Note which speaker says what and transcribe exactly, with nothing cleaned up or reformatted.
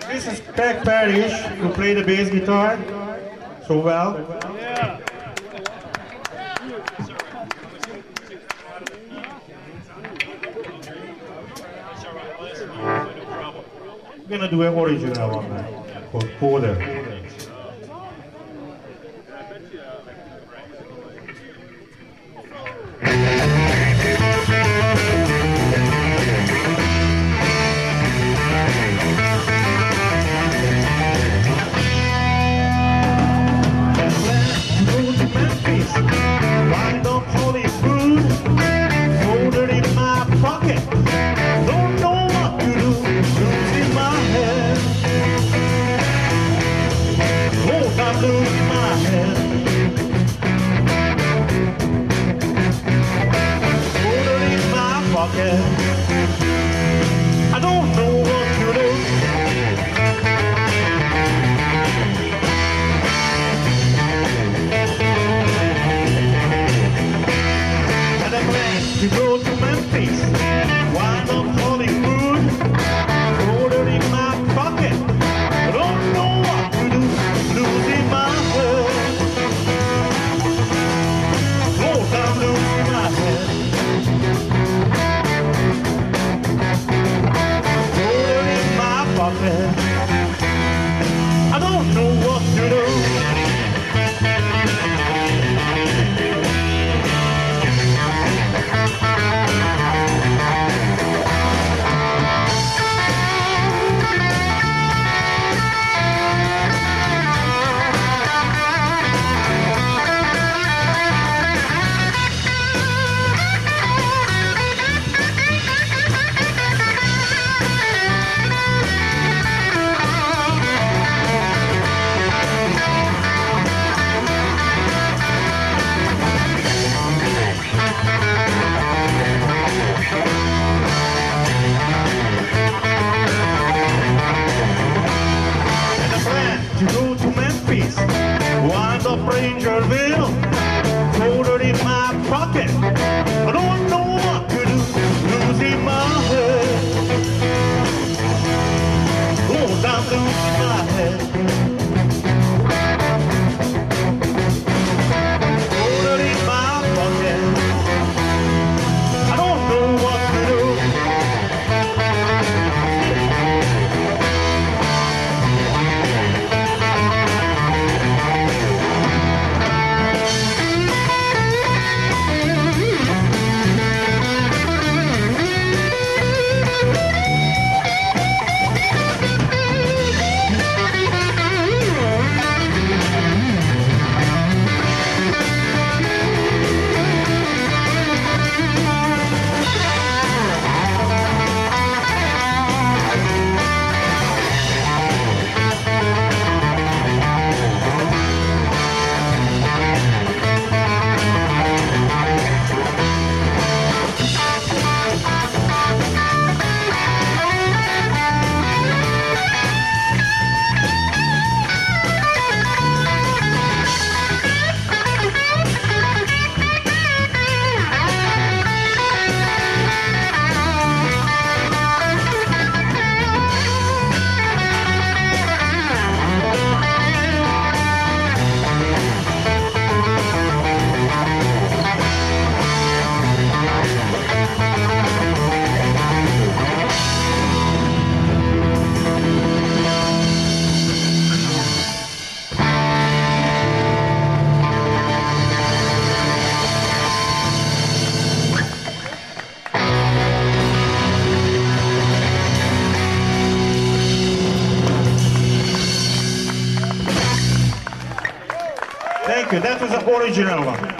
Speaker 1: This is Craig Parrish, who played the bass guitar so well. We're gonna do an original one now, called Border. I don't know what to do. And I'm glad to go to Memphis, wind up Hollywood, order in my pocket. I don't know what to do, losing my head. Oh, I'm losing my head. I don't know what to do. To go to Memphis, wind up Rangerville, folder in my pocket. I don't know what to do, losing my head. Oh, I'm losing my head. Folder in my pocket. I don't know what to do. Thank you. That was the original one.